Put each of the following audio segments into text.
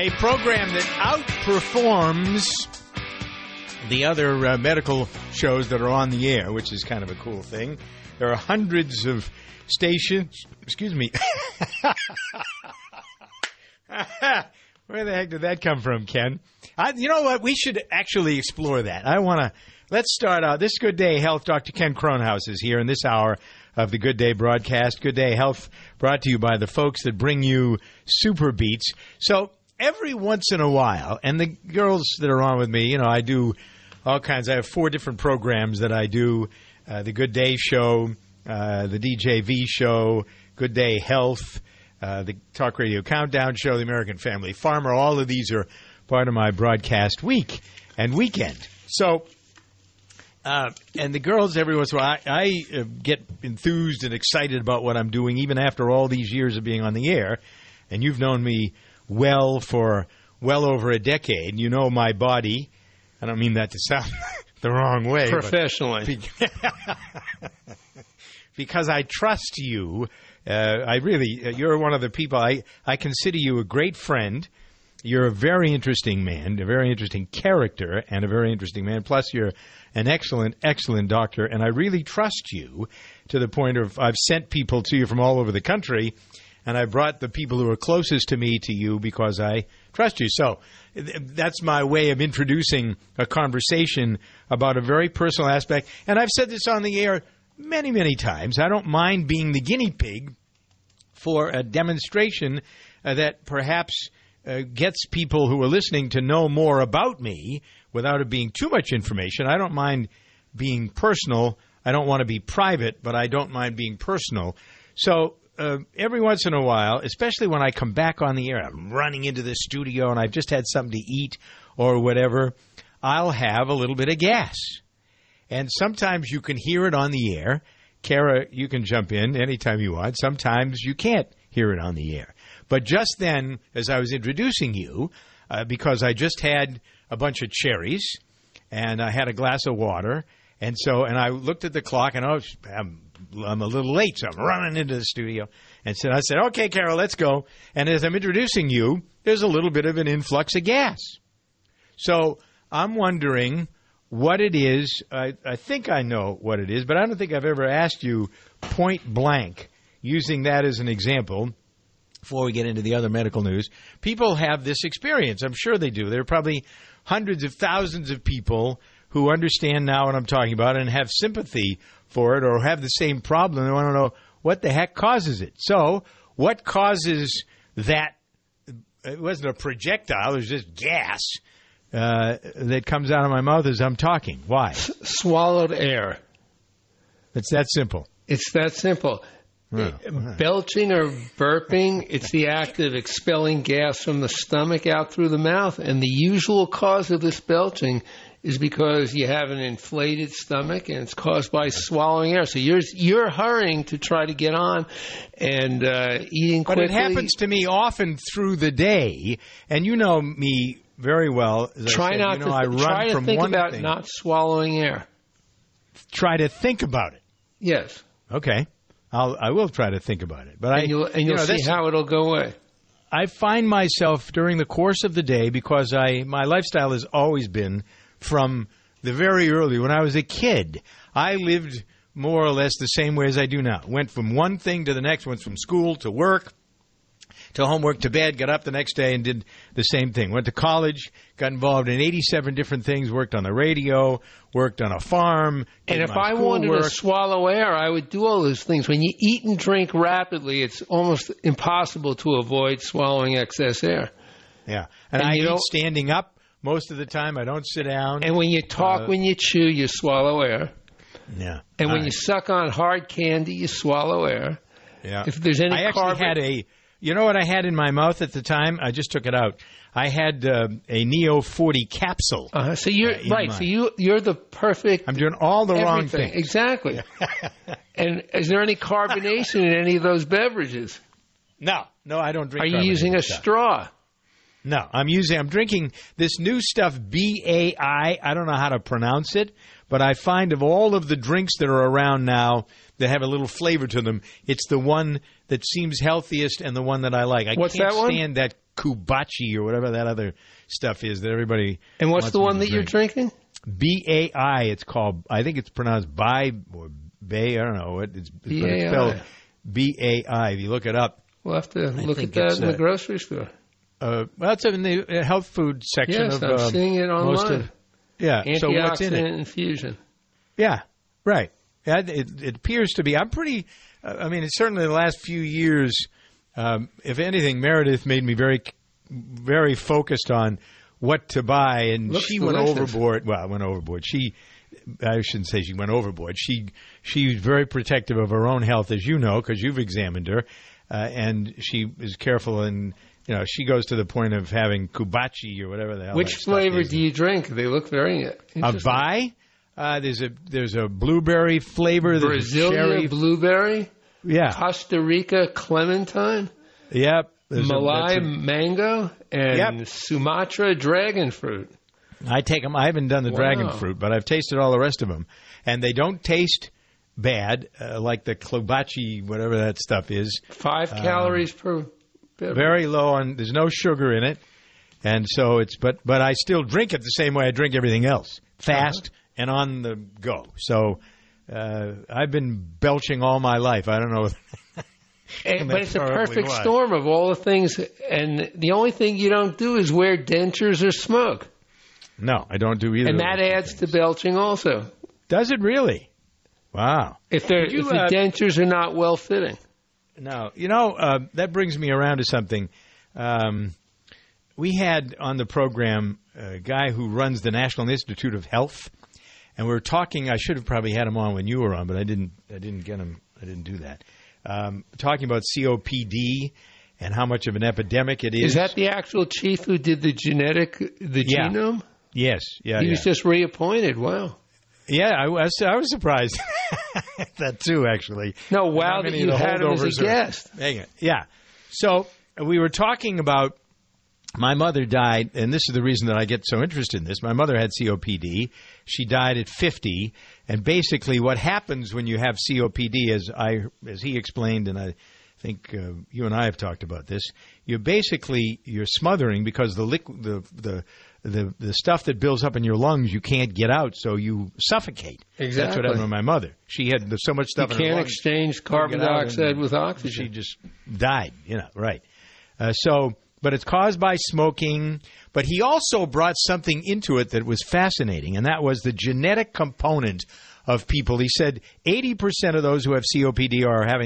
A program that outperforms the other medical shows that are on the air, which is kind of a cool thing. There are hundreds of stations. Excuse me. Where the heck did that come from, Ken? You know what? We should actually explore that. Let's start out. This Good Day Health. Dr. Ken Kronhaus is here in this hour of the Good Day broadcast. Good Day Health brought to you by the folks that bring you Super Beats. So every once in a while, and the girls that are on with me, I do all kinds. I have 4 different programs that I do. The Good Day Show, the DJV Show, Good Day Health, the Talk Radio Countdown Show, the American Family Farmer. All of these are part of my broadcast week and weekend. So, and the girls, every once in a while, I get enthused and excited about what I'm doing, even after all these years of being on the air. And you've known me for well over a decade. You know my body. I don't mean that to sound the wrong way. Professionally. Because I trust you. You're one of the people, I consider you a great friend. You're a very interesting man, a very interesting character, and a very interesting man. Plus, you're an excellent, excellent doctor, and I really trust you to the point of I've sent people to you from all over the country, and I brought the people who are closest to me to you because I trust you. So that's my way of introducing a conversation about a very personal aspect. And I've said this on the air many, many times. I don't mind being the guinea pig for a demonstration that perhaps gets people who are listening to know more about me without it being too much information. I don't mind being personal. I don't want to be private, but I don't mind being personal. So every once in a while, especially when I come back on the air, I'm running into the studio and I've just had something to eat or whatever, I'll have a little bit of gas. And sometimes you can hear it on the air. Kara, you can jump in anytime you want. Sometimes you can't hear it on the air. But just then, as I was introducing you, because I just had a bunch of cherries and I had a glass of water, and I looked at the clock and I'm a little late, so I'm running into the studio. And so I said, okay, Carol, let's go. And as I'm introducing you, there's a little bit of an influx of gas. So I'm wondering what it is. I think I know what it is, but I don't think I've ever asked you point blank, using that as an example, before we get into the other medical news. People have this experience. I'm sure they do. There are probably hundreds of thousands of people who understand now what I'm talking about and have sympathy for it or have the same problem. They want to know what the heck causes it. So what causes that? It wasn't a projectile. It was just gas that comes out of my mouth as I'm talking. Why? Swallowed air. It's that simple. It's that simple. Belching or burping, it's the act of expelling gas from the stomach out through the mouth. And the usual cause of this belching is because you have an inflated stomach and it's caused by swallowing air. So you're hurrying to try to get on and eating quickly. But it happens to me often through the day, and you know me very well. Try to think about not swallowing air. Try to think about it. Yes. Okay. I will try to think about it. But you'll see how it'll go away. I find myself during the course of the day, because my lifestyle has always been from the very early, when I was a kid, I lived more or less the same way as I do now. Went from one thing to the next, went from school to work, to homework, to bed, got up the next day and did the same thing. Went to college, got involved in 87 different things, worked on the radio, worked on a farm. And if I wanted to swallow air, I would do all those things. When you eat and drink rapidly, it's almost impossible to avoid swallowing excess air. Yeah. And I eat standing up most of the time. I don't sit down. And when you talk, when you chew, you swallow air. Yeah. And when you suck on hard candy, you swallow air. Yeah. If there's any you know what I had in my mouth at the time? I just took it out. I had a Neo 40 capsule. So you're right. So you're the perfect. I'm doing all the wrong things. Exactly. And is there any carbonation in any of those beverages? No, I don't drink. Are you using a straw? No, I'm drinking this new stuff, BAI. I don't know how to pronounce it, but I find of all of the drinks that are around now that have a little flavor to them, it's the one that seems healthiest and the one that I like. I can't stand that Kubachi or whatever that other stuff is that everybody. And what's wants the me one to that you're drink. drinking? BAI. It's called. I think it's pronounced Bai or Bay. I don't know. It's spelled BAI. If you look it up, we'll have to look at that in the grocery store. Well, it's in the health food section. Yes, of, I'm seeing it online. Antioxidant so what's in it? infusion. Yeah, right. It appears to be. I'm pretty. I mean, it's certainly the last few years. If anything, Meredith made me very, very focused on what to buy, and Looks she delicious. went overboard. Well, went overboard. I shouldn't say she went overboard. She's very protective of her own health, as you know, because you've examined her, and she is careful and. She goes to the point of having Kubachi or whatever the hell. Which flavor do you drink? They look very interesting. Bai? There's a blueberry flavor. Brazilian cherry. Blueberry? Yeah. Costa Rica clementine? Yep. Malay mango? And Sumatra dragon fruit. I take them. I haven't done the dragon fruit, but I've tasted all the rest of them. And they don't taste bad, like the Kubachi, whatever that stuff is. 5 calories per... Very low on. There's no sugar in it, and so it's. But I still drink it the same way I drink everything else, fast and on the go. So I've been belching all my life. I don't know. But it's a perfect storm of all the things, and the only thing you don't do is wear dentures or smoke. No, I don't do either. And that adds to belching also. Does it really? Wow. If the dentures are not well fitting. Now, that brings me around to something. We had on the program a guy who runs the National Institute of Health, and we were talking. I should have probably had him on when you were on, but I didn't get him. I didn't do that. Talking about COPD and how much of an epidemic it is. Is that the actual chief who did the genome? Yes. Yeah. He was just reappointed. Wow. Yeah, I was surprised at that too, actually. No, wow that you had him as a guest. Yeah. So we were talking about my mother died, and this is the reason that I get so interested in this. My mother had COPD. She died at 50, and basically what happens when you have COPD, as he explained, and I think you and I have talked about this, you're smothering because the stuff that builds up in your lungs you can't get out, so you suffocate. Exactly. That's what happened to my mother. She had so much stuff in her lungs. You can't exchange carbon dioxide with oxygen. She just died, right. But it's caused by smoking. But he also brought something into it that was fascinating, and that was the genetic component of people. He said 80% of those who have COPD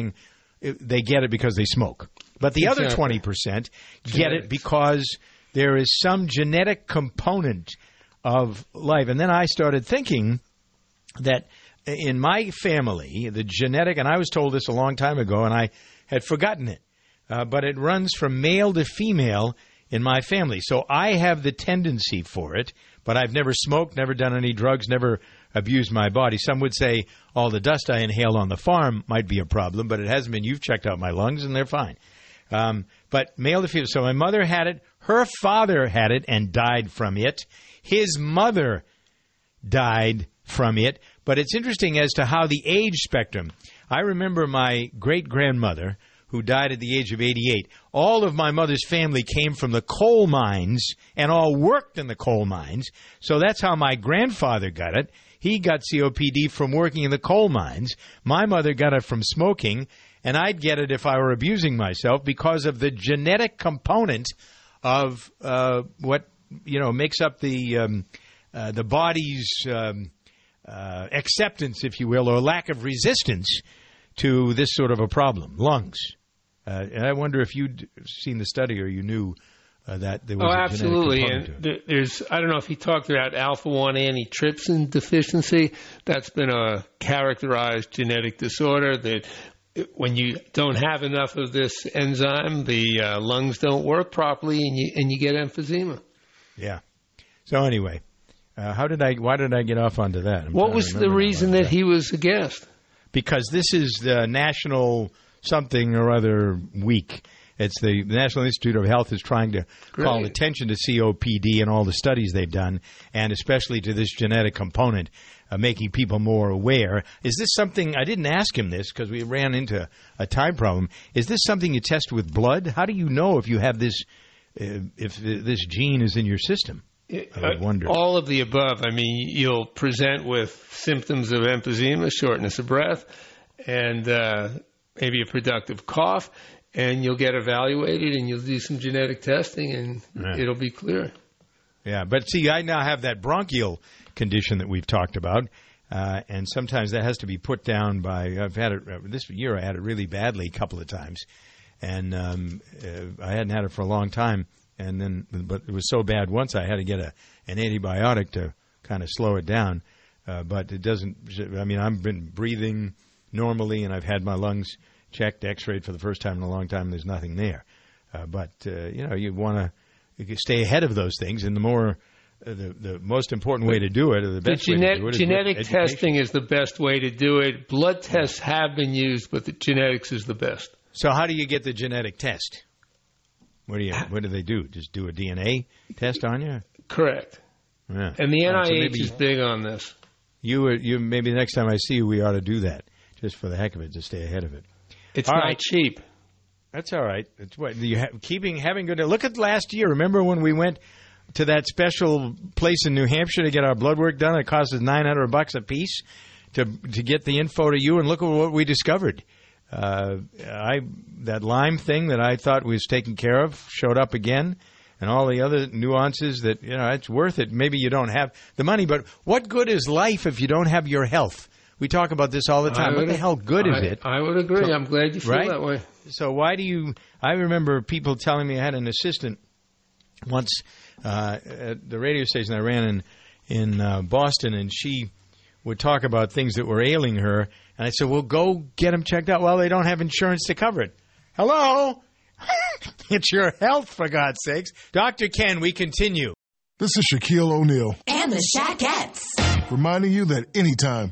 they get it because they smoke. But the other 20% get it because there is some genetic component of life. And then I started thinking that in my family, the genetic, and I was told this a long time ago, and I had forgotten it, but it runs from male to female in my family. So I have the tendency for it, but I've never smoked, never done any drugs, never abused my body. Some would say all the dust I inhale on the farm might be a problem, but it hasn't been. You've checked out my lungs, and they're fine. But male to female. So my mother had it. Her father had it and died from it. His mother died from it. But it's interesting as to how the age spectrum. I remember my great-grandmother, who died at the age of 88. All of my mother's family came from the coal mines and all worked in the coal mines. So that's how my grandfather got it. He got COPD from working in the coal mines. My mother got it from smoking, and I'd get it if I were abusing myself because of the genetic component of what makes up the body's acceptance, if you will, or lack of resistance to this sort of a problem, lungs. And I wonder if you'd seen the study or you knew that there was a absolutely. genetic component to it. There's, I don't know if he talked about alpha-1 antitrypsin deficiency. That's been a characterized genetic disorder that when you don't have enough of this enzyme, the lungs don't work properly and you get emphysema. Yeah. So anyway, why did I get off onto that? What was the reason that he was a guest? Because this is the National something or other week. It's the National Institute of Health is trying to call attention to COPD and all the studies they've done, and especially to this genetic component, making people more aware. Is this something, I didn't ask him this because we ran into a time problem, is this something you test with blood? How do you know if you have this if this gene is in your system. I would wonder. All of the above. I mean, you'll present with symptoms of emphysema, shortness of breath, and maybe a productive cough, and you'll get evaluated, and you'll do some genetic testing, and it'll be clear. Yeah, but see, I now have that bronchial condition that we've talked about, and sometimes that has to be put down by. I've had it this year. I had it really badly a couple of times, and I hadn't had it for a long time. But it was so bad once I had to get an antibiotic to kind of slow it down. But it doesn't. I mean, I've been breathing normally, and I've had my lungs checked, X-rayed for the first time in a long time. And there's nothing there. But you want to stay ahead of those things, and the most important way to do it, or the best way to do it, is genetic testing is the best way to do it. Blood tests have been used, but the genetics is the best. So how do you get the genetic test? What do they do? Just do a DNA test on you? Correct. Yeah. And the NIH is big on this. You maybe the next time I see you, we ought to do that just for the heck of it, to stay ahead of it. It's not cheap. That's all right. It's what you having good. Look at last year. Remember when we went to that special place in New Hampshire to get our blood work done? It cost us $900 a piece to get the info to you, and look at what we discovered. That Lyme thing that I thought was taken care of showed up again, and all the other nuances that, it's worth it. Maybe you don't have the money, but what good is life if you don't have your health? We talk about this all the time. What the hell good is it? I would agree. I'm glad you feel that way. So why do you – I remember people telling me I had an assistant once at the radio station I ran in Boston, and she would talk about things that were ailing her. And I said, well, go get them checked out. Well, they don't have insurance to cover it. Hello? It's your health, for God's sakes. Dr. Ken, we continue. This is Shaquille O'Neal. And the Shaquettes. Reminding you that anytime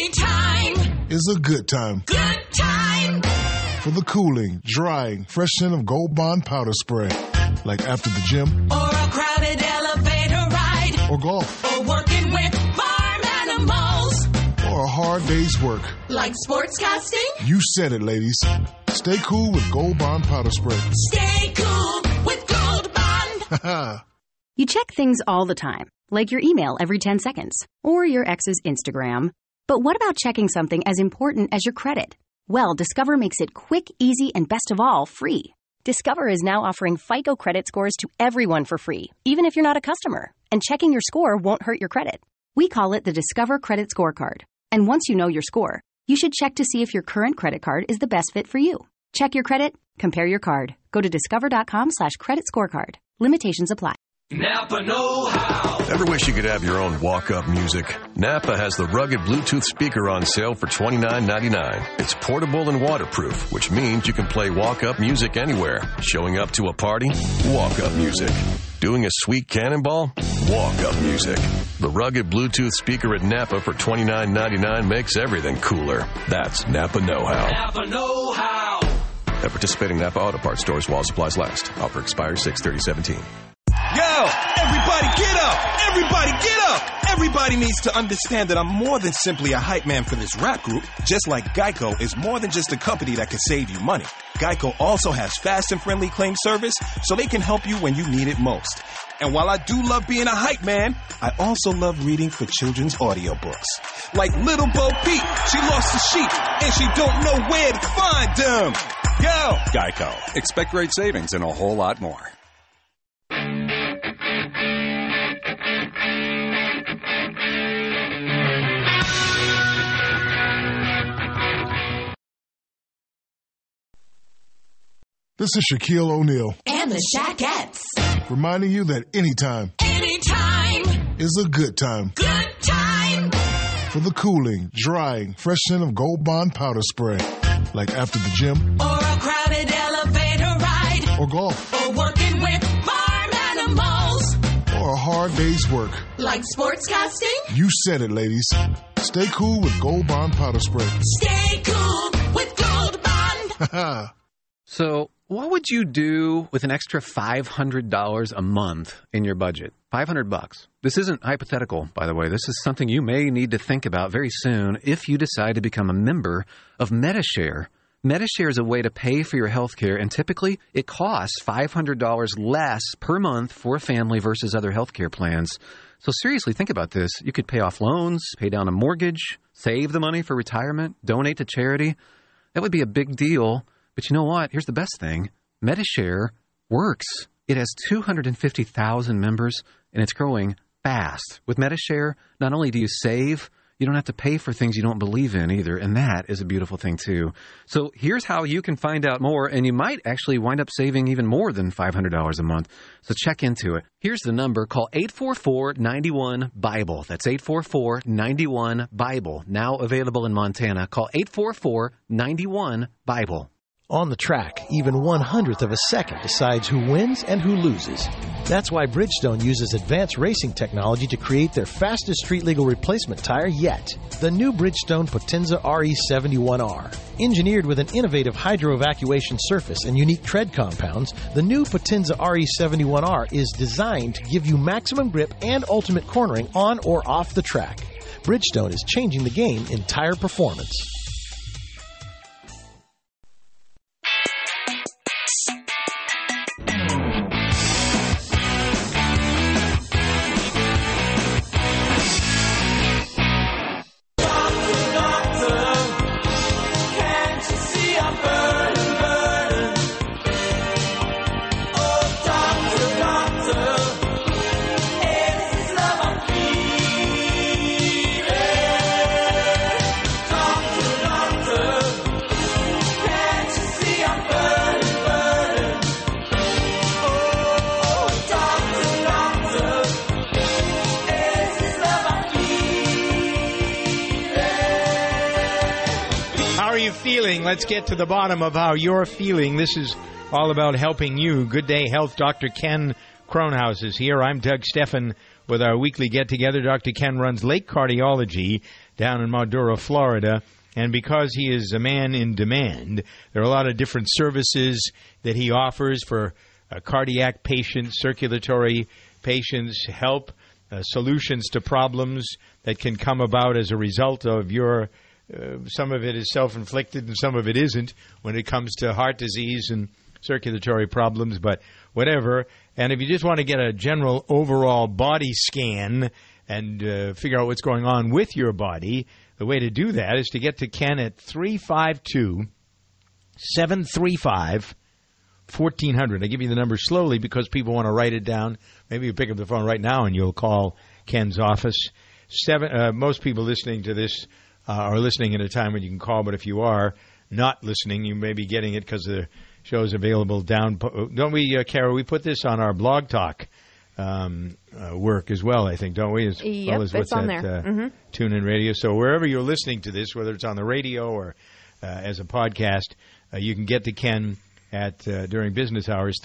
is a good time. Good time. For the cooling, drying, fresh scent of Gold Bond powder spray. Like after the gym. Or a crowded elevator ride. Or golf. Or working with farm animals. Or a hard day's work. Like sportscasting? You said it, ladies. Stay cool with Gold Bond powder spray. Stay cool with Gold Bond. You check things all the time, like your email every 10 seconds, or your ex's Instagram. But what about checking something as important as your credit? Well, Discover makes it quick, easy, and best of all, free. Discover is now offering FICO credit scores to everyone for free, even if you're not a customer. And checking your score won't hurt your credit. We call it the Discover Credit Scorecard. And once you know your score, you should check to see if your current credit card is the best fit for you. Check your credit, compare your card. Go to discover.com/credit scorecard. Limitations apply. Napa know-how. Ever wish you could have your own walk-up music? Napa has the rugged Bluetooth speaker on sale for $29.99. It's portable and waterproof, which means you can play walk-up music anywhere. Showing up to a party? Walk-up music. Doing a sweet cannonball? Walk-up music. The rugged Bluetooth speaker at Napa for $29.99 makes everything cooler. That's Napa know-how. Napa know-how. At participating Napa Auto Parts stores while supplies last. Offer expires 6/30/17. Yo, everybody get up! Everybody get up! Everybody needs to understand that I'm more than simply a hype man for this rap group, just like Geico is more than just a company that can save you money. Geico also has fast and friendly claim service, so they can help you when you need it most. And while I do love being a hype man, I also love reading for children's audiobooks. Like Little Bo Peep, she lost the sheep, and she don't know where to find them. Yo! Geico. Expect great savings and a whole lot more. This is Shaquille O'Neal. And the Shaquettes. Reminding you that anytime is a good time. Good time. For the cooling, drying, fresh scent of Gold Bond powder spray. Like after the gym. Or a crowded elevator ride. Or golf. Or working with farm animals. Or a hard day's work. Like sportscasting? You said it, ladies. Stay cool with Gold Bond powder spray. Stay cool with Gold Bond. So, what would you do with an extra $500 a month in your budget? $500. This isn't hypothetical, by the way. This is something you may need to think about very soon if you decide to become a member of MediShare Medi-Share is a way to pay for your health care, and typically it costs $500 less per month for a family versus other health care plans. So seriously, think about this. You could pay off loans, pay down a mortgage, save the money for retirement, donate to charity. That would be a big deal. But you know what? Here's the best thing. Medi-Share works. It has 250,000 members, and it's growing fast. With Medi-Share, not only do you save, you don't have to pay for things you don't believe in either, and that is a beautiful thing too. So here's how you can find out more, and you might actually wind up saving even more than $500 a month. So check into it. Here's the number. Call 844-91-BIBLE. That's 844-91-BIBLE. Now available in Montana. Call 844-91-BIBLE. On the track, even 1/100th of a second decides who wins and who loses. That's why Bridgestone uses advanced racing technology to create their fastest street-legal replacement tire yet, the new Bridgestone Potenza RE71R. Engineered with an innovative hydro-evacuation surface and unique tread compounds, the new Potenza RE71R is designed to give you maximum grip and ultimate cornering on or off the track. Bridgestone is changing the game in tire performance. Let's get to the bottom of how you're feeling. This is all about helping you. Good Day Health. Dr. Ken Kronhaus is here. I'm Doug Steffen with our weekly get-together. Dr. Ken runs Lake Cardiology down in Maduro, Florida. And because he is a man in demand, there are a lot of different services that he offers for cardiac patients, circulatory patients, help, solutions to problems that can come about as a result of your some of it is self-inflicted and some of it isn't when it comes to heart disease and circulatory problems, but whatever. And if you just want to get a general overall body scan and figure out what's going on with your body, the way to do that is to get to Ken at 352-735-1400. I give you the number slowly because people want to write it down. Maybe you pick up the phone right now and you'll call Ken's office. Most people listening to this are listening at a time when you can call, but if you are not listening, you may be getting it because the show is available down. Don't we, Kara? We put this on our Blog Talk work as well, I think, don't we? As well as it's on there. TuneIn Radio. So wherever you're listening to this, whether it's on the radio or as a podcast, you can get to Ken at during business hours,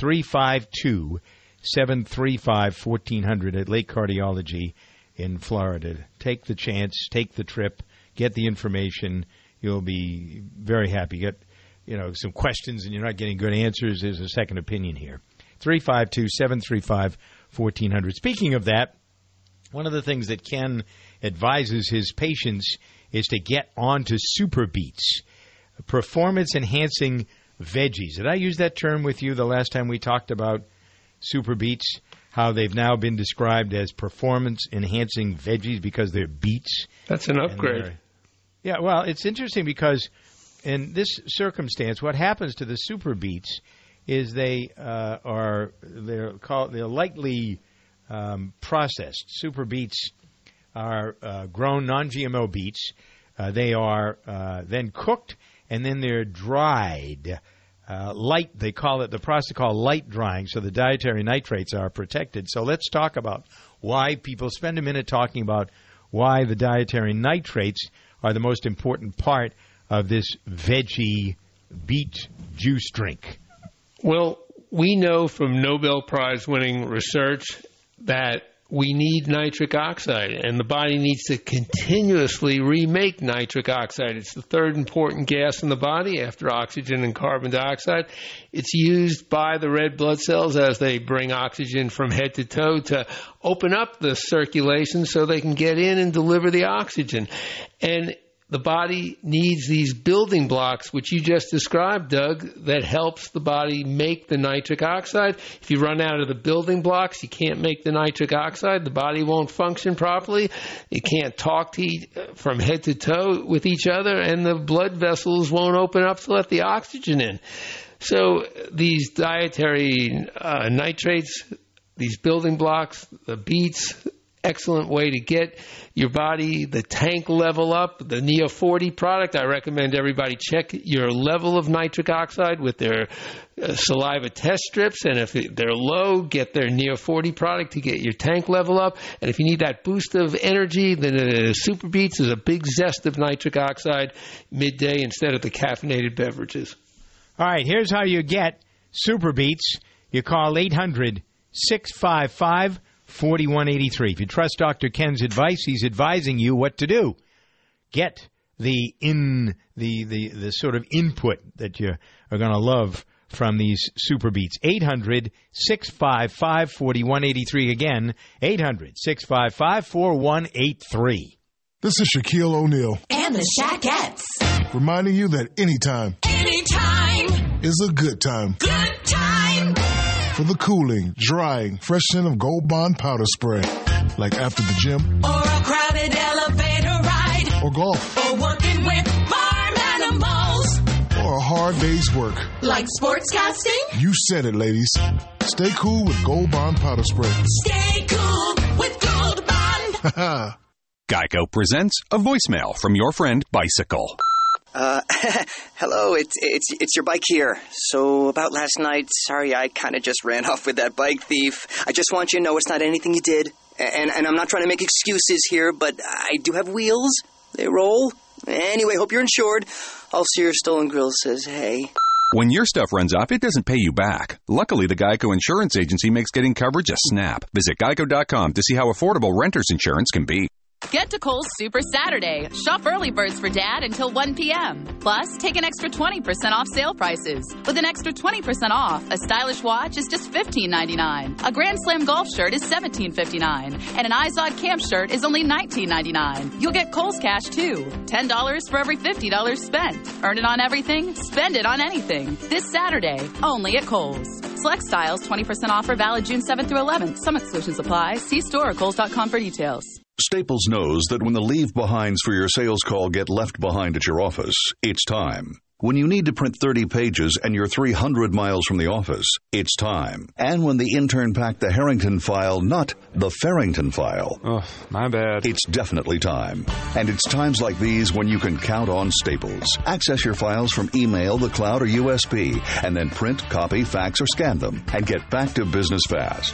352-735-1400 at Lake Cardiology in Florida. Take the chance, take the trip. Get the information. You'll be very happy. Get, some questions and you're not getting good answers. There's a second opinion here. 352-735-1400. Speaking of that, one of the things that Ken advises his patients is to get onto Super Beets, performance-enhancing veggies. Did I use that term with you the last time we talked about Super Beets? How they've now been described as performance-enhancing veggies because they're beets. That's an upgrade. Yeah, well, it's interesting because in this circumstance, what happens to the Super Beets is they're lightly processed. Super Beets are grown non-GMO beets. They are then cooked and then they're dried. Light, they call it, the process called light drying, so the dietary nitrates are protected. So let's talk about why people spend a minute talking about why the dietary nitrates are the most important part of this veggie beet juice drink. Well, we know from Nobel Prize winning research that we need nitric oxide, and the body needs to continuously remake nitric oxide. It's the third important gas in the body after oxygen and carbon dioxide. It's used by the red blood cells as they bring oxygen from head to toe to open up the circulation so they can get in and deliver the oxygen. And the body needs these building blocks, which you just described, Doug, that helps the body make the nitric oxide. If you run out of the building blocks, you can't make the nitric oxide. The body won't function properly. It can't talk from head to toe with each other, and the blood vessels won't open up to let the oxygen in. So these dietary nitrates, these building blocks, the beets, excellent way to get your body, the tank level up. The Neo 40 product, I recommend everybody check your level of nitric oxide with their saliva test strips. And if they're low, get their Neo 40 product to get your tank level up. And if you need that boost of energy, then Super Beets is a big zest of nitric oxide midday instead of the caffeinated beverages. All right, here's how you get Super Beets. You call 800-655-4183. If you trust Dr. Ken's advice, he's advising you what to do. Get the sort of input that you are going to love from these Super Beets. 800-655-4183. Again, 800-655-4183. This is Shaquille O'Neal. And the Shaquettes. Reminding you that anytime is a good time. Good time. For the cooling, drying, fresh scent of Gold Bond powder spray. Like after the gym. Or a crowded elevator ride. Or golf. Or working with farm animals. Or a hard day's work. Like sportscasting. You said it, ladies. Stay cool with Gold Bond powder spray. Stay cool with Gold Bond. Geico presents a voicemail from your friend Bicycle. Hello, it's your bike here. So about last night, sorry I kind of just ran off with that bike thief. I just want you to know it's not anything you did. And I'm not trying to make excuses here, but I do have wheels. They roll. Anyway, hope you're insured. I'll see your stolen grill says hey. When your stuff runs off, it doesn't pay you back. Luckily, the Geico Insurance Agency makes getting coverage a snap. Visit geico.com to see how affordable renter's insurance can be. Get to Kohl's Super Saturday. Shop early birds for Dad until 1 p.m. Plus, take an extra 20% off sale prices. With an extra 20% off, a stylish watch is just $15.99. A Grand Slam golf shirt is $17.59. And an Izod camp shirt is only $19.99. You'll get Kohl's cash, too. $10 for every $50 spent. Earn it on everything, spend it on anything. This Saturday, only at Kohl's. Select styles, 20% offer valid June 7th through 11th. Some exclusions apply. See store or kohls.com for details. Staples knows that when the leave-behinds for your sales call get left behind at your office, it's time. When you need to print 30 pages and you're 300 miles from the office, it's time. And when the intern packed the Harrington file, not the Farrington file. Oh, my bad. It's definitely time. And it's times like these when you can count on Staples. Access your files from email, the cloud, or USB, and then print, copy, fax, or scan them, and get back to business fast.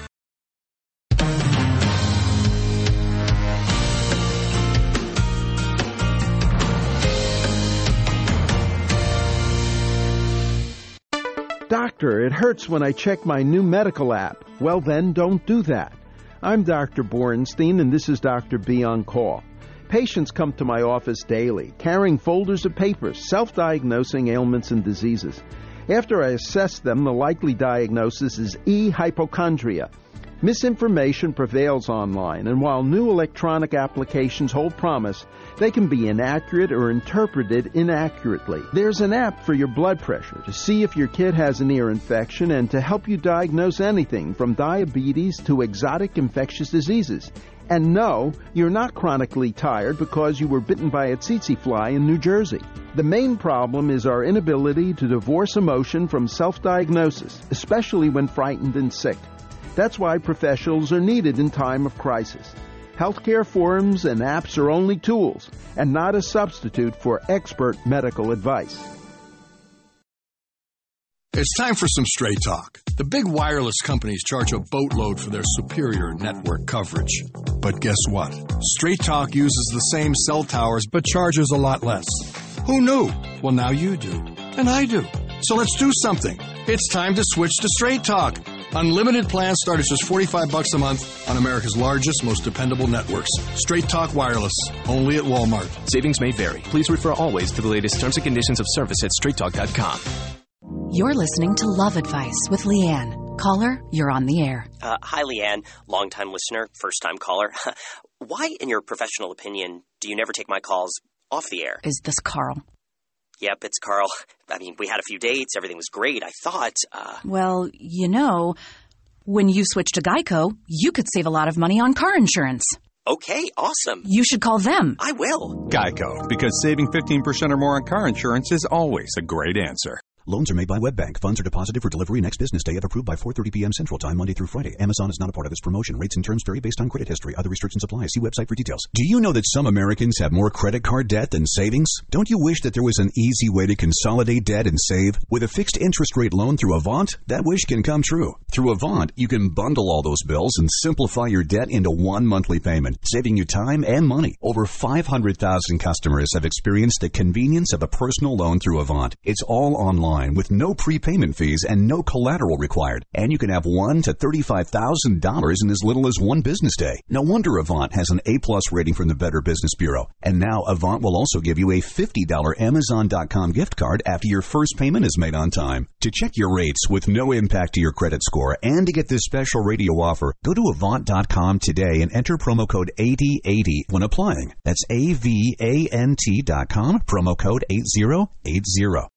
Doctor, it hurts when I check my new medical app. Well, then, don't do that. I'm Dr. Borenstein, and this is Dr. B on Call. Patients come to my office daily, carrying folders of papers, self-diagnosing ailments and diseases. After I assess them, the likely diagnosis is hypochondria. Misinformation prevails online, and while new electronic applications hold promise, they can be inaccurate or interpreted inaccurately. There's an app for your blood pressure to see if your kid has an ear infection and to help you diagnose anything from diabetes to exotic infectious diseases. And no, you're not chronically tired because you were bitten by a tsetse fly in New Jersey. The main problem is our inability to divorce emotion from self-diagnosis, especially when frightened and sick. That's why professionals are needed in time of crisis. Healthcare forums and apps are only tools and not a substitute for expert medical advice. It's time for some straight talk. The big wireless companies charge a boatload for their superior network coverage. But guess what? Straight Talk uses the same cell towers but charges a lot less. Who knew? Well, now you do. And I do. So let's do something. It's time to switch to Straight Talk. Unlimited plans start at just $45 a month on America's largest, most dependable networks. Straight Talk Wireless, only at Walmart. Savings may vary. Please refer always to the latest terms and conditions of service at straighttalk.com. You're listening to Love Advice with Leanne. Caller, you're on the air. Hi, Leanne. Long-time listener, first-time caller. Why, in your professional opinion, do you never take my calls off the air. Is this Carl? Yep, it's Carl. I mean, we had a few dates. Everything was great. I thought, Well, when you switch to Geico, you could save a lot of money on car insurance. Okay, awesome. You should call them. I will. Geico, because saving 15% or more on car insurance is always a great answer. Loans are made by WebBank. Funds are deposited for delivery next business day if approved by 4:30 p.m. Central Time, Monday through Friday. Amazon is not a part of this promotion. Rates and terms vary based on credit history. Other restrictions apply. See website for details. Do you know that some Americans have more credit card debt than savings? Don't you wish that there was an easy way to consolidate debt and save? With a fixed interest rate loan through Avant, that wish can come true. Through Avant, you can bundle all those bills and simplify your debt into one monthly payment, saving you time and money. Over 500,000 customers have experienced the convenience of a personal loan through Avant. It's all online with no prepayment fees and no collateral required. And you can have $1,000 to $35,000 in as little as one business day. No wonder Avant has an A+ rating from the Better Business Bureau. And now Avant will also give you a $50 Amazon.com gift card after your first payment is made on time. To check your rates with no impact to your credit score and to get this special radio offer, go to Avant.com today and enter promo code 8080 when applying. That's AVANT.com, promo code 8080.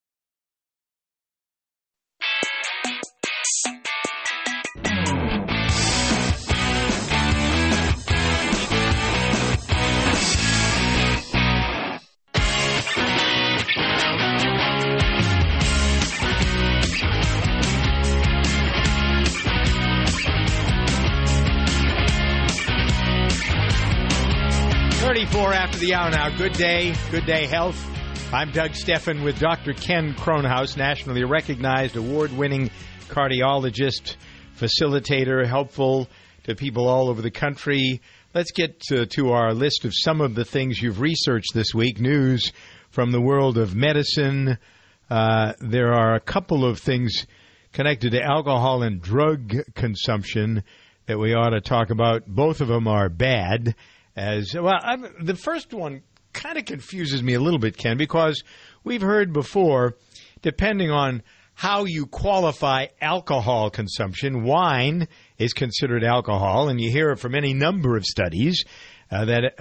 After the hour now. Good day health. I'm Doug Steffen with Dr. Ken Kronhaus, nationally recognized award-winning cardiologist, facilitator, helpful to people all over the country. Let's get to our list of some of the things you've researched this week. News from the world of medicine. There are a couple of things connected to alcohol and drug consumption that we ought to talk about. Both of them are bad. The first one kind of confuses me a little bit, Ken, because we've heard before, depending on how you qualify alcohol consumption, wine is considered alcohol, and you hear it from any number of studies that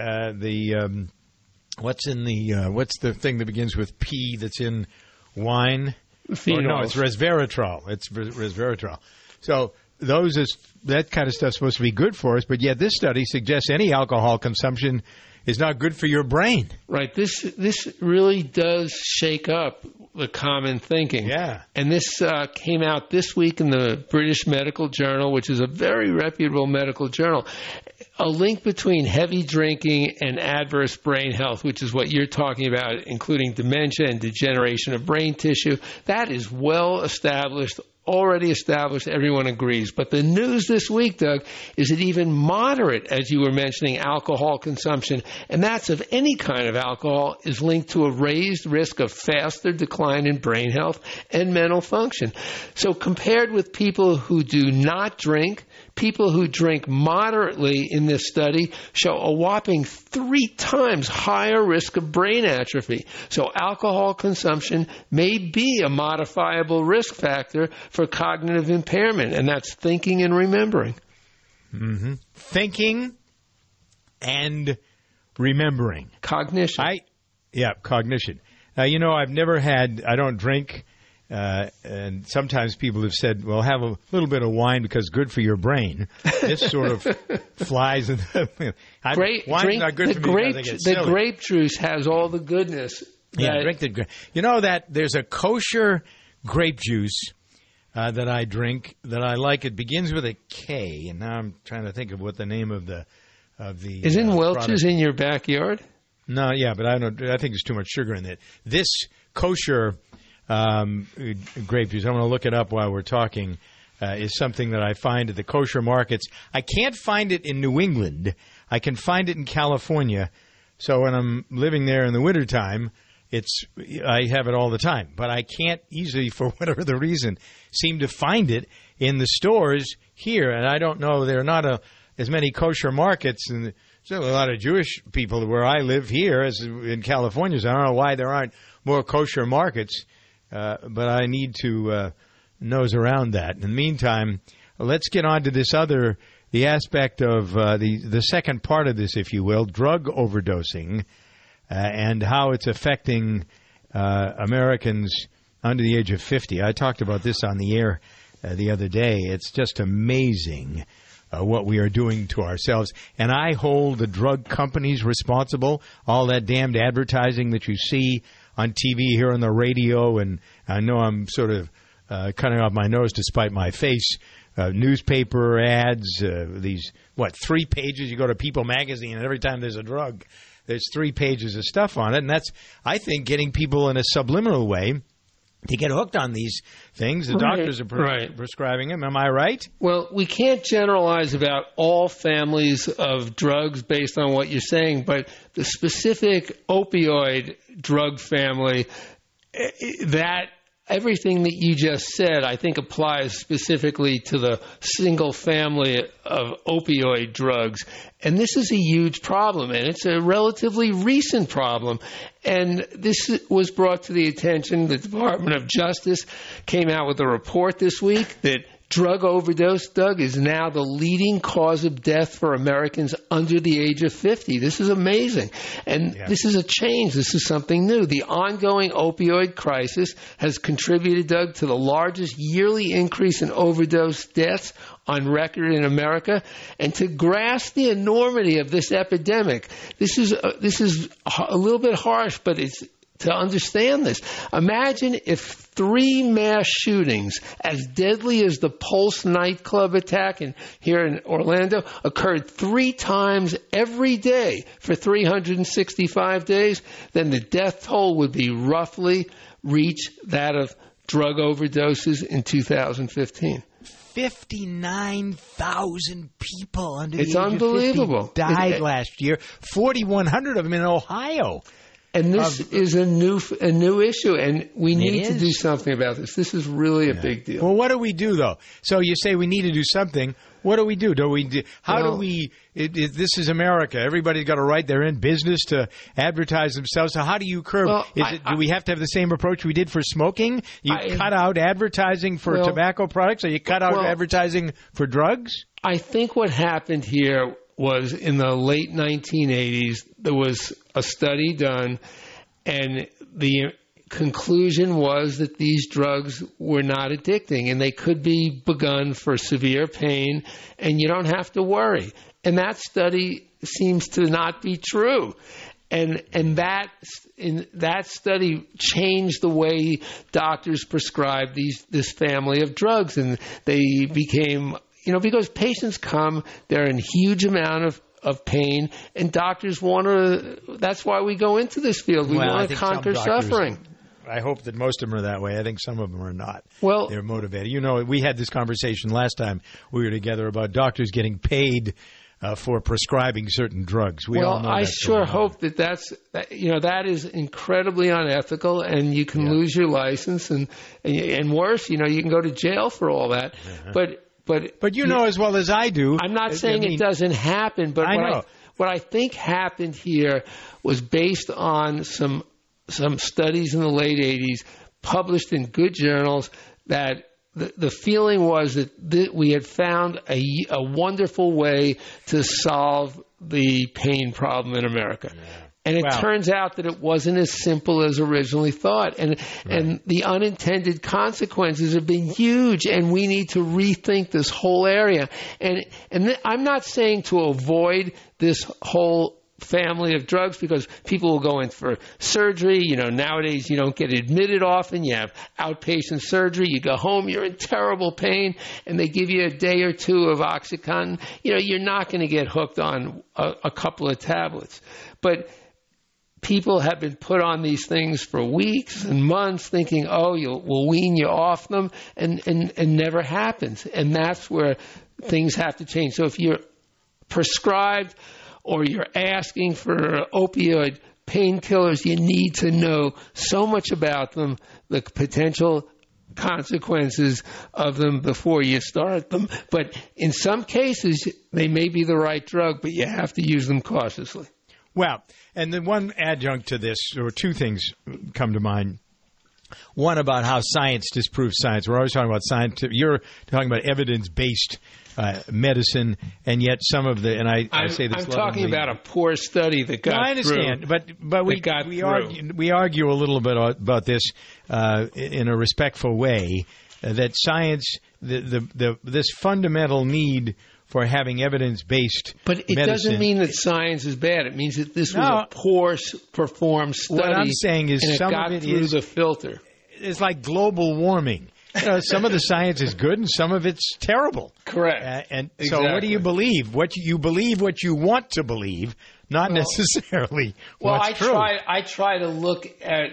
what's the thing that begins with P that's in wine? Phenols. No, it's resveratrol. It's resveratrol. So that kind of stuff's supposed to be good for us, but yet this study suggests any alcohol consumption is not good for your brain. Right. This really does shake up the common thinking. Yeah. And this came out this week in the British Medical Journal, which is a very reputable medical journal. A link between heavy drinking and adverse brain health, which is what you're talking about, including dementia and degeneration of brain tissue. That is well established. Already established, everyone agrees. But the news this week, Doug, is that even moderate, as you were mentioning, alcohol consumption, and that's of any kind of alcohol, is linked to a raised risk of faster decline in brain health and mental function. So compared with people who do not drink, people who drink moderately in this study show a whopping 3 times higher risk of brain atrophy. So alcohol consumption may be a modifiable risk factor for cognitive impairment, and that's thinking and remembering. Mm-hmm. Thinking and remembering. Cognition. Cognition. Now, I don't drink. And sometimes people have said, well, have a little bit of wine because good for your brain. This sort of flies in the... Wine's not good for me because I get silly. The grape juice has all the goodness. Drink the grape. You know that there's a kosher grape juice that I drink that I like. It begins with a K, and now I'm trying to think of what the name of the Isn't Welch's product. in your backyard? No, yeah, but I think there's too much sugar in it. This kosher... grape juice, I'm going to look it up while we're talking, is something that I find at the kosher markets. I can't find it in New England. I can find it in California. So when I'm living there in the wintertime, I have it all the time. But I can't easily, for whatever the reason, seem to find it in the stores here. And I don't know, there are not as many kosher markets, and there's a lot of Jewish people where I live here as in California. So I don't know why there aren't more kosher markets. But I need to nose around that. In the meantime, let's get on to the aspect of the second part of this, if you will, drug overdosing. and how it's affecting Americans under the age of 50. I talked about this on the air the other day. It's just amazing what we are doing to ourselves. And I hold the drug companies responsible, all that damned advertising that you see on TV, here on the radio, and I know I'm sort of cutting off my nose to spite my face. Newspaper ads, these, 3 pages? You go to People magazine, and every time there's a drug, there's 3 pages of stuff on it. And that's, I think, getting people in a subliminal way to get hooked on these things. The doctors are prescribing them. Am I right? Well, we can't generalize about all families of drugs based on what you're saying, but the specific opioid drug family, that everything that you just said, I think, applies specifically to the single family of opioid drugs. And this is a huge problem, and it's a relatively recent problem. And this was brought to the attention. The Department of Justice came out with a report this week that drug overdose, Doug, is now the leading cause of death for Americans under the age of 50. This is amazing. And this is a change. This is something new. The ongoing opioid crisis has contributed, Doug, to the largest yearly increase in overdose deaths on record in America. And to grasp the enormity of this epidemic, this is a little bit harsh, but it's to understand this. Imagine if 3 mass shootings, as deadly as the Pulse nightclub attack here in Orlando, occurred 3 times every day for 365 days, then the death toll would be roughly reach that of drug overdoses in 2015. 59,000 people under the age unbelievable. of 50 died last year. 4,100 of them in Ohio. And this is a new issue, and we need to do something about this. This is really a big deal. Well, what do we do, though? So you say we need to do something. What do we do? This is America. Everybody's got a right. They're in business to advertise themselves. So how do you curb? Do we have to have the same approach we did for smoking? You cut out advertising for tobacco products, or you cut out advertising for drugs? I think what happened here was in the late 1980s, there was a study done, and the conclusion was that these drugs were not addicting, and they could be begun for severe pain, and you don't have to worry. And that study seems to not be true. And that study changed the way doctors prescribed this family of drugs, and they became, because patients come, they're in huge amount of pain, and doctors want to. That's why we go into this field. We want to conquer suffering. I hope that most of them are that way. I think some of them are not. Well, they're motivated. We had this conversation last time we were together about doctors getting paid for prescribing certain drugs. I sure hope that is incredibly unethical, and you can lose your license, and worse, you can go to jail for all that. But you know as well as I do. I'm not saying it doesn't happen, but what I think happened here was based on some studies in the late 80s published in good journals that the feeling was that we had found a wonderful way to solve the pain problem in America. Yeah. And it turns out that it wasn't as simple as originally thought. And the unintended consequences have been huge, and we need to rethink this whole area. And I'm not saying to avoid this whole family of drugs, because people will go in for surgery. Nowadays you don't get admitted often. You have outpatient surgery. You go home, you're in terrible pain, and they give you a day or two of OxyContin. You're not going to get hooked on a couple of tablets. But people have been put on these things for weeks and months thinking, we'll wean you off them, and never happens. And that's where things have to change. So if you're prescribed or you're asking for opioid painkillers, you need to know so much about them, the potential consequences of them before you start them. But in some cases, they may be the right drug, but you have to use them cautiously. Well, and the one adjunct to this, or 2 things come to mind. One about how science disproves science. We're always talking about science. You're talking about evidence-based medicine, and yet some of the, and I say this. I'm talking about a poor study that got through. I understand, but we argue a little bit about this in a respectful way, that science, this fundamental need for having evidence-based But it doesn't mean that science is bad. It means that this was a poor performed study. What I'm saying is and some it got of it through is the filter. It's like global warming. Some of the science is good and some of it's terrible. Correct. And exactly. So what do you believe? What you believe what you want to believe, not necessarily what's true. I try to look at,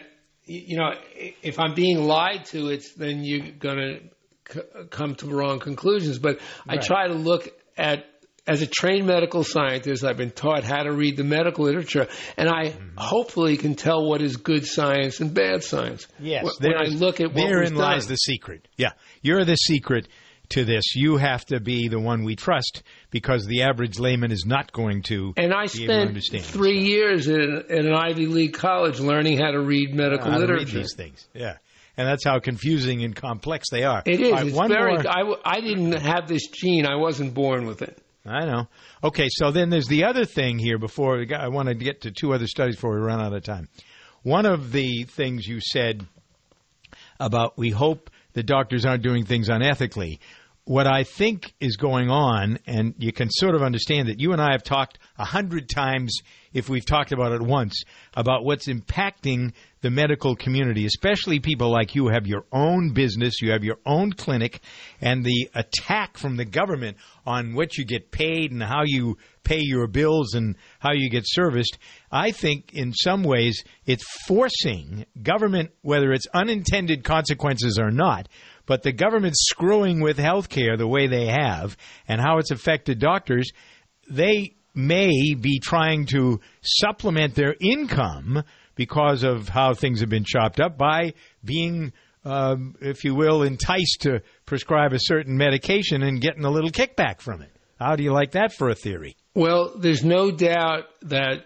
if I'm being lied to, then you're going to come to wrong conclusions. But I try to look at, as a trained medical scientist, I've been taught how to read the medical literature, and I hopefully can tell what is good science and bad science. Yes. When I look at what therein was lies done. the secret. Yeah. You're the secret to this. You have to be the one we trust, because the average layman is not going to And I be able to spent understand. 3 years in an Ivy League college learning how to read medical How to literature. read these things. Yeah. And that's how confusing and complex they are. It is. All right, It's one very. more. I didn't have this gene. I wasn't born with it. I know. Okay, so then there's the other thing here before I want to get to two other studies before we run out of time. One of the things you said about we hope the doctors aren't doing things unethically. What I think is going on, and you can sort of understand that you and I have talked 100 times, if we've talked about it once, about what's impacting the medical community, especially people like you who have your own business, you have your own clinic, and the attack from the government on what you get paid and how you pay your bills and how you get serviced. I think in some ways it's forcing government, whether it's unintended consequences or not, but the government screwing with health care the way they have and how it's affected doctors, they may be trying to supplement their income because of how things have been chopped up by being, if you will, enticed to prescribe a certain medication and getting a little kickback from it. How do you like that for a theory? Well, there's no doubt that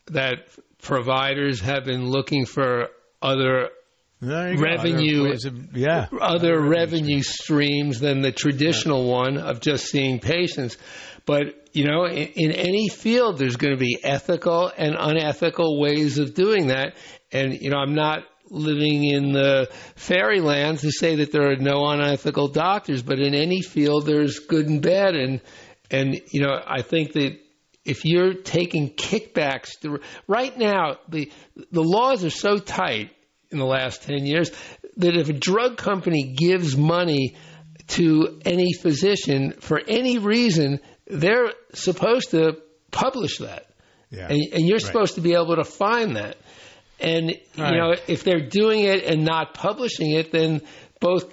providers have been looking for other revenue, other revenue streams than the traditional one of just seeing patients. But, in any field, there's going to be ethical and unethical ways of doing that. And, I'm not living in the fairyland to say that there are no unethical doctors, but in any field, there's good and bad. And I think that if you're taking kickbacks, right now, the laws are so tight in the last 10 years that if a drug company gives money to any physician for any reason, they're supposed to publish that. Yeah. And you're supposed to be able to find that. And, if they're doing it and not publishing it, then both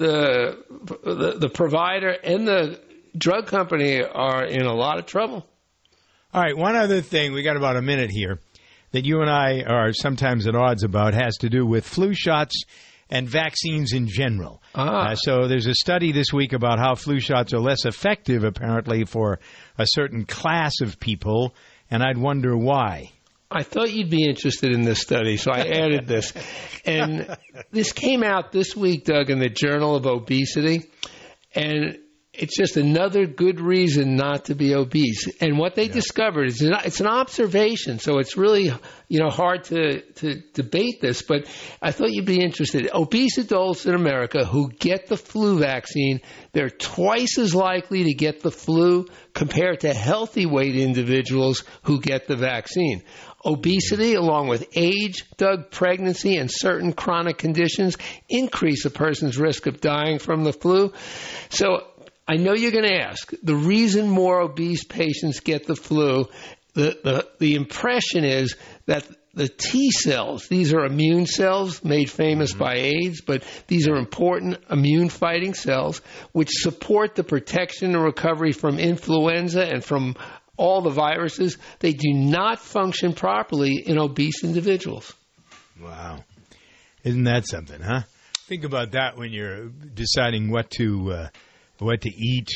the provider and the drug company are in a lot of trouble. All right, one other thing, we got about a minute here, that you and I are sometimes at odds about has to do with flu shots and vaccines in general. So there's a study this week about how flu shots are less effective, apparently, for a certain class of people, and I'd wonder why. I thought you'd be interested in this study, so I added this. And this came out this week, Doug, in the Journal of Obesity, and it's just another good reason not to be obese. And what they discovered is it's an observation, so it's really hard to debate this. But I thought you'd be interested. Obese adults in America who get the flu vaccine, they're twice as likely to get the flu compared to healthy weight individuals who get the vaccine. Obesity, along with age, pregnancy, and certain chronic conditions increase a person's risk of dying from the flu. So I know you're going to ask, the reason more obese patients get the flu, the impression is that the T cells, these are immune cells made famous by AIDS, but these are important immune-fighting cells which support the protection and recovery from influenza and from all the viruses. They do not function properly in obese individuals. Wow. Isn't that something, huh? Think about that when you're deciding what to eat.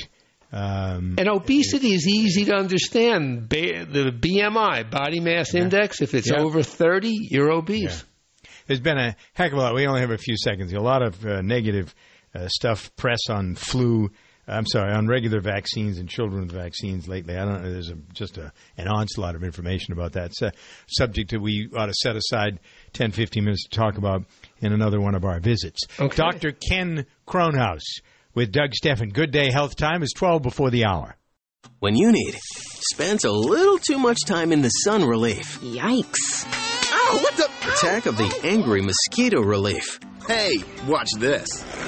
And obesity is easy to understand. The BMI, body mass index, if it's over 30, you're obese. Yeah. There's been a heck of a lot. We only have a few seconds. A lot of negative stuff, press on flu on regular vaccines and children with vaccines lately. I don't know. There's an onslaught of information about that. It's a subject that we ought to set aside 10, 15 minutes to talk about in another one of our visits. Okay. Dr. Ken Kronhaus with Doug Steffen. Good Day Health Time is 12 before the hour. When you need spends a little too much time in the sun relief. Yikes. Ow, what the? Attack of the angry mosquito relief. Hey, watch this.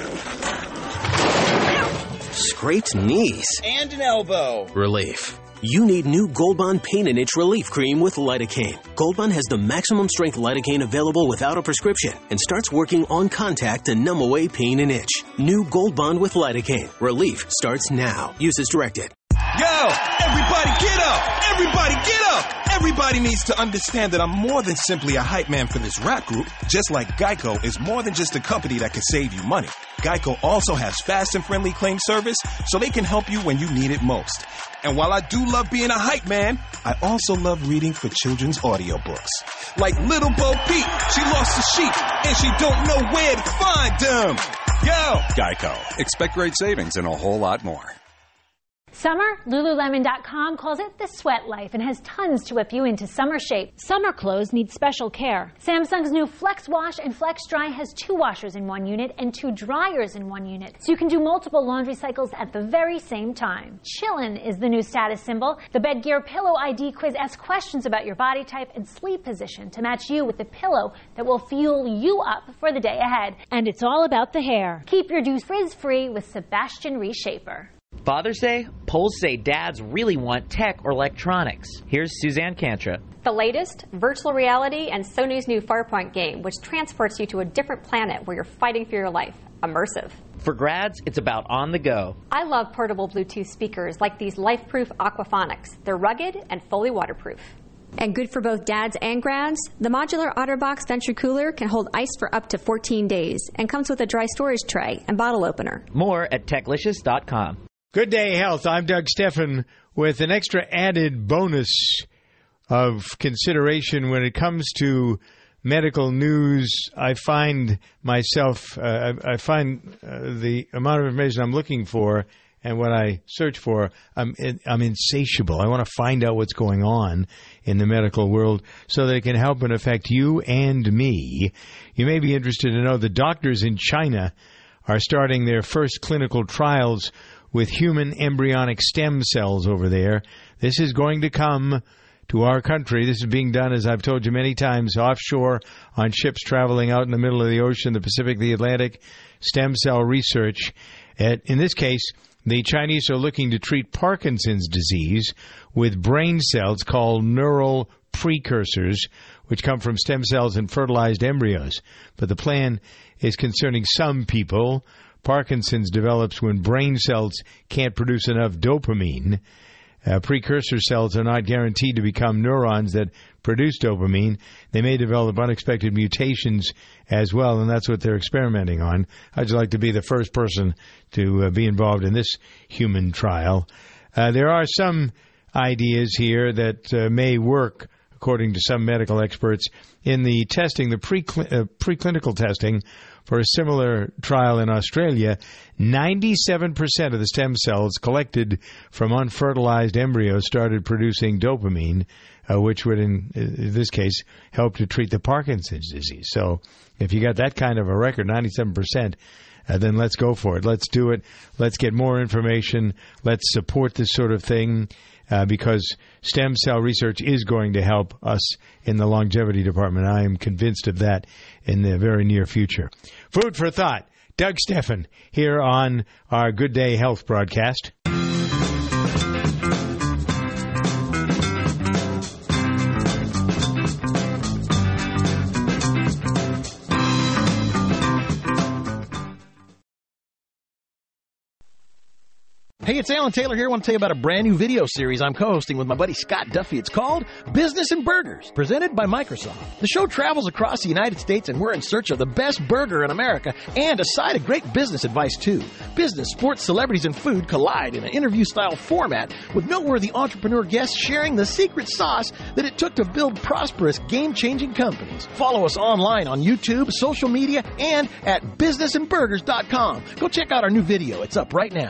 Scraped knees. And an elbow. Relief. You need new Gold Bond Pain and Itch Relief Cream with lidocaine. Gold Bond has the maximum strength lidocaine available without a prescription and starts working on contact to numb away pain and itch. New Gold Bond with lidocaine. Relief starts now. Use as directed. Yo, everybody get up! Everybody get up! Everybody needs to understand that I'm more than simply a hype man for this rap group, just like Geico is more than just a company that can save you money. Geico also has fast and friendly claim service, so they can help you when you need it most. And while I do love being a hype man, I also love reading for children's audiobooks. Like Little Bo Peep, she lost the sheep, and she don't know where to find them. Yo! Geico. Expect great savings and a whole lot more. Summer, Lululemon.com calls it the sweat life and has tons to whip you into summer shape. Summer clothes need special care. Samsung's new Flex Wash and Flex Dry has 2 washers in one unit and 2 dryers in one unit, so you can do multiple laundry cycles at the very same time. Chillin' is the new status symbol. The Bedgear Pillow ID quiz asks questions about your body type and sleep position to match you with the pillow that will fuel you up for the day ahead. And it's all about the hair. Keep your dews frizz-free with Sebastian Reshaper. Father's Day, polls say dads really want tech or electronics. Here's Suzanne Cantra. The latest, virtual reality and Sony's new Farpoint game, which transports you to a different planet where you're fighting for your life. Immersive. For grads, it's about on the go. I love portable Bluetooth speakers like these LifeProof Aquaphonics. They're rugged and fully waterproof. And good for both dads and grads, the modular OtterBox Venture Cooler can hold ice for up to 14 days and comes with a dry storage tray and bottle opener. More at techlicious.com. Good Day Health. I'm Doug Steffen with an extra added bonus of consideration when it comes to medical news. I find myself, I find the amount of information I'm looking for and what I search for, I'm insatiable. I want to find out what's going on in the medical world so that it can help and affect you and me. You may be interested to know the doctors in China are starting their first clinical trials with human embryonic stem cells over there. This is going to come to our country. This is being done, as I've told you many times, offshore on ships traveling out in the middle of the ocean, the Pacific, the Atlantic, stem cell research. In this case, the Chinese are looking to treat Parkinson's disease with brain cells called neural precursors, which come from stem cells in fertilized embryos. But the plan is concerning some people. Parkinson's develops when brain cells can't produce enough dopamine. Precursor cells are not guaranteed to become neurons that produce dopamine. They may develop unexpected mutations as well, and that's what they're experimenting on. I'd like to be the first person to be involved in this human trial. There are some ideas here that may work, according to some medical experts, in the testing, the preclinical testing for a similar trial in Australia. 97% of the stem cells collected from unfertilized embryos started producing dopamine, which would, in this case, help to treat the Parkinson's disease. So if you got that kind of a record, 97%, then let's go for it. Let's do it. Let's get more information. Let's support this sort of thing. Because stem cell research is going to help us in the longevity department. I am convinced of that in the very near future. Food for thought. Doug Steffen here on our Good Day Health broadcast. Hey, it's Alan Taylor here. I want to tell you about a brand new video series I'm co-hosting with my buddy Scott Duffy. It's called Business and Burgers, presented by Microsoft. The show travels across the United States, and we're in search of the best burger in America and a side of great business advice, too. Business, sports, celebrities, and food collide in an interview-style format with noteworthy entrepreneur guests sharing the secret sauce that it took to build prosperous, game-changing companies. Follow us online on YouTube, social media, and at businessandburgers.com. Go check out our new video. It's up right now.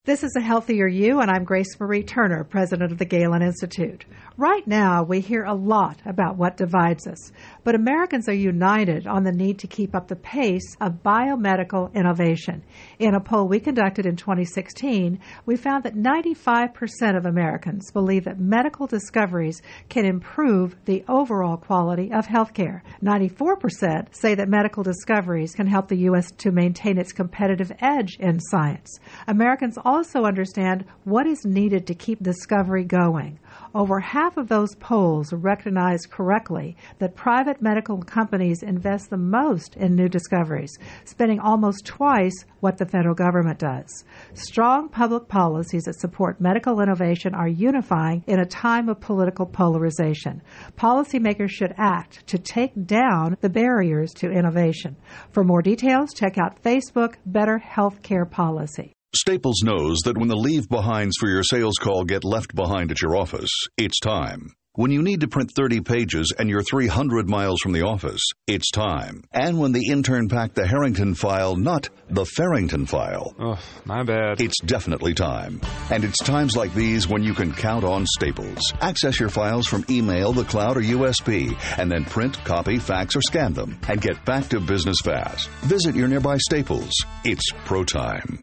This is A Healthier You, and I'm Grace Marie Turner, president of the Galen Institute. Right now, we hear a lot about what divides us, but Americans are united on the need to keep up the pace of biomedical innovation. In a poll we conducted in 2016, we found that 95% of Americans believe that medical discoveries can improve the overall quality of healthcare. 94% say that medical discoveries can help the U.S. to maintain its competitive edge in science. Americans also understand what is needed to keep discovery going. Over half of those polls recognize correctly that private medical companies invest the most in new discoveries, spending almost twice what the federal government does. Strong public policies that support medical innovation are unifying in a time of political polarization. Policymakers should act to take down the barriers to innovation. For more details, check out Facebook Better Healthcare Policy. Staples knows that when the leave-behinds for your sales call get left behind at your office, it's time. When you need to print 30 pages and you're 300 miles from the office, it's time. And when the intern packed the Harrington file, not the Farrington file. Oh, my bad. It's definitely time. And it's times like these when you can count on Staples. Access your files from email, the cloud, or USB, and then print, copy, fax, or scan them, and get back to business fast. Visit your nearby Staples. It's pro time.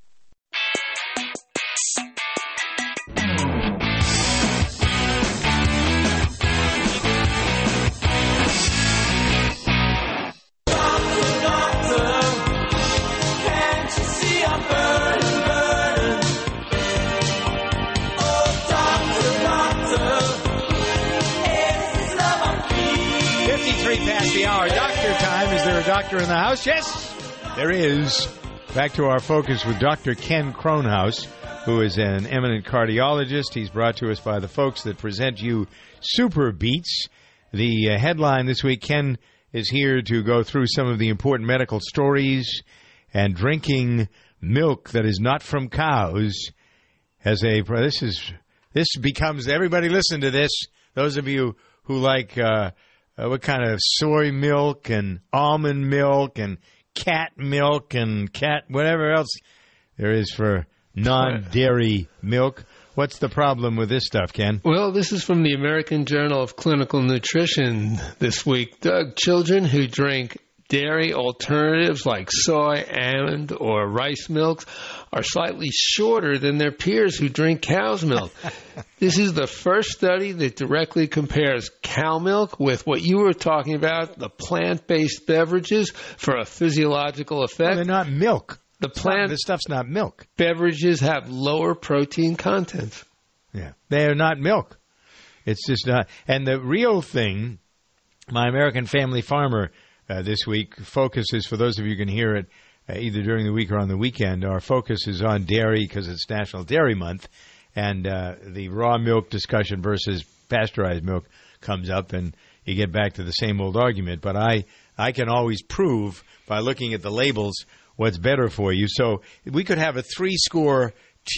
Doctor in the house? Yes, there is. Back to our focus with Dr. Ken Kronhaus, who is an eminent cardiologist. He's brought to us by the folks that present you Super Beats. The headline this week, Ken is here to go through some of the important medical stories, and drinking milk that is not from cows has a... This becomes... Everybody listen to this. Those of you who like... what kind of soy milk and almond milk and cat milk and whatever else there is for non-dairy milk. What's the problem with this stuff, Ken? Well, this is from the American Journal of Clinical Nutrition this week. Doug, children who drink dairy alternatives like soy, almond, or rice milks are slightly shorter than their peers who drink cow's milk. This is the first study that directly compares cow milk with what you were talking about, the plant-based beverages, for a physiological effect. Well, they're not milk. The stuff's not milk. Beverages have lower protein content. Yeah, they are not milk. It's just not. And the real thing, my American Family Farmer this week focuses, for those of you who can hear it either during the week or on the weekend, our focus is on dairy because it's National Dairy Month, and the raw milk discussion versus pasteurized milk comes up, and you get back to the same old argument. But I can always prove by looking at the labels what's better for you. So we could have a three-tier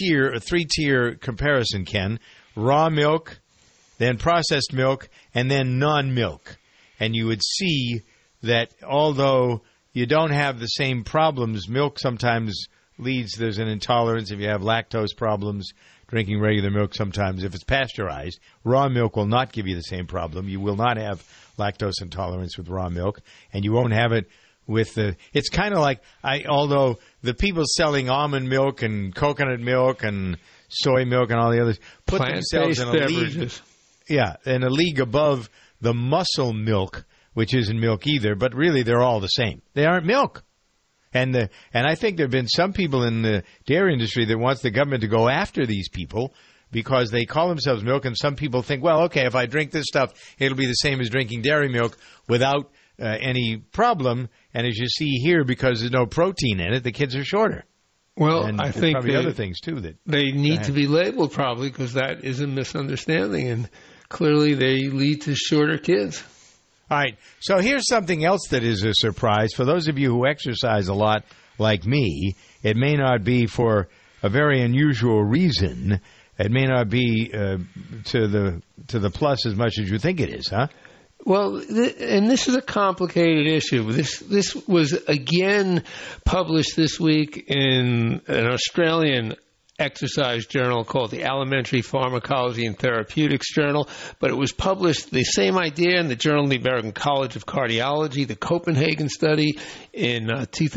comparison, Ken. Raw milk, then processed milk, and then non-milk. And you would see that although you don't have the same problems, milk sometimes there's an intolerance. If you have lactose problems, drinking regular milk sometimes, if it's pasteurized, raw milk will not give you the same problem. You will not have lactose intolerance with raw milk, and you won't have it with it's kind of like, although the people selling almond milk and coconut milk and soy milk and all the others put themselves in a league, in a league above the muscle milk, which isn't milk either, but really they're all the same. They aren't milk. And I think there have been some people in the dairy industry that wants the government to go after these people because they call themselves milk, and some people think, well, okay, if I drink this stuff, it'll be the same as drinking dairy milk without any problem. And as you see here, because there's no protein in it, the kids are shorter. Well, and I think probably other things, too. That they need to be labeled, probably, because that is a misunderstanding, and clearly they lead to shorter kids. All right, so here's something else that is a surprise. For those of you who exercise a lot like me, it may not be for a very unusual reason. It may not be to the plus as much as you think it is, huh? Well, and this is a complicated issue. This was again published this week in an Australian exercise journal called the Alimentary Pharmacology and Therapeutics Journal, but it was published, the same idea, in the Journal of the American College of Cardiology, the Copenhagen study in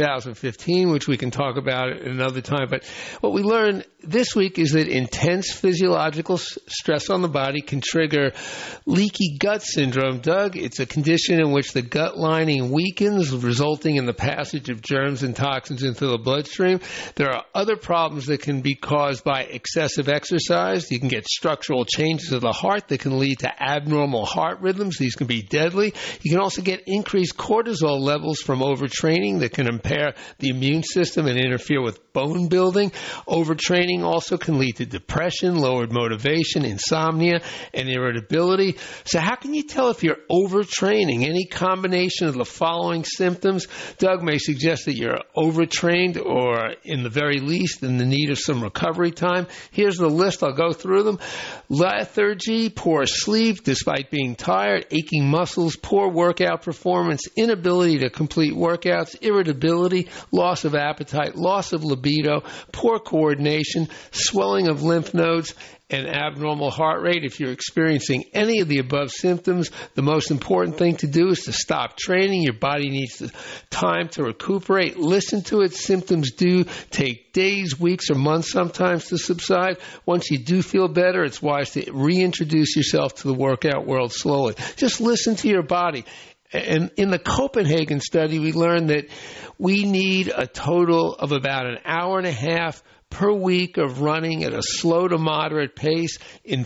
2015, which we can talk about at another time. But what we learned this week is that intense physiological stress on the body can trigger leaky gut syndrome. Doug, it's a condition in which the gut lining weakens, resulting in the passage of germs and toxins into the bloodstream. There are other problems that can be caused by excessive exercise. You can get structural changes of the heart that can lead to abnormal heart rhythms. These can be deadly. You can also get increased cortisol levels from overtraining that can impair the immune system and interfere with bone building. Overtraining also can lead to depression, lowered motivation, insomnia, and irritability. So how can you tell if you're overtraining? Any combination of the following symptoms, Doug, may suggest that you're overtrained or, in the very least, in the need of some recovery time. Here's the list. I'll go through them. Lethargy, poor sleep despite being tired, aching muscles, poor workout performance, inability to complete workouts, irritability, loss of appetite, loss of libido, poor coordination, swelling of lymph nodes, and abnormal heart rate. If you're experiencing any of the above symptoms, the most important thing to do is to stop training. Your body needs time to recuperate. Listen to it. Symptoms do take days, weeks, or months sometimes to subside. Once you do feel better, it's wise to reintroduce yourself to the workout world slowly. Just listen to your body. And in the Copenhagen study, we learned that we need a total of about an hour and a half per week of running at a slow to moderate pace in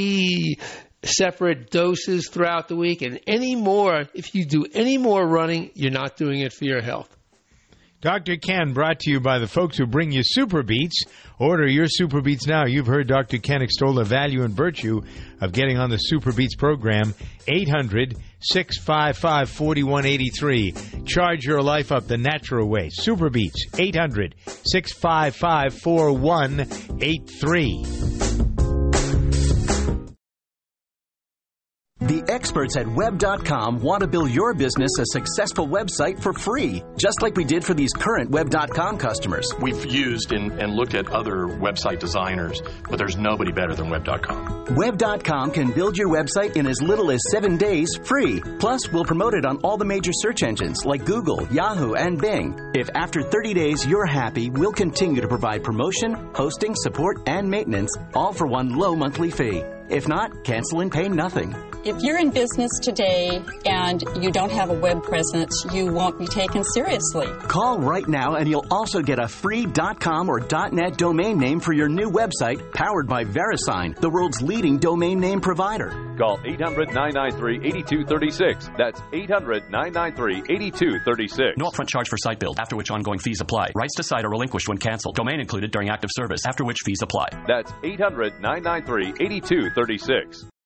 3 separate doses throughout the week. And any more, if you do any more running, you're not doing it for your health. Dr. Ken, brought to you by the folks who bring you Super Beets. Order your Super Beets now. You've heard Dr. Ken extol the value and virtue of getting on the Super Beets program. 800-655-4183. Charge your life up the natural way. Super Beets. 800-655-4183. The experts at Web.com want to build your business a successful website for free, just like we did for these current Web.com customers. We've used and looked at other website designers, but there's nobody better than Web.com. Web.com can build your website in as little as 7 days free. Plus, we'll promote it on all the major search engines like Google, Yahoo, and Bing. If after 30 days you're happy, we'll continue to provide promotion, hosting, support, and maintenance, all for one low monthly fee. If not, cancel and pay nothing. If you're in business today and you don't have a web presence, you won't be taken seriously. Call right now and you'll also get a free .com or .net domain name for your new website powered by VeriSign, the world's leading domain name provider. Call 800-993-8236. That's 800-993-8236. No upfront charge for site build, after which ongoing fees apply. Rights to site are relinquished when canceled. Domain included during active service, after which fees apply. That's 800-993-8236.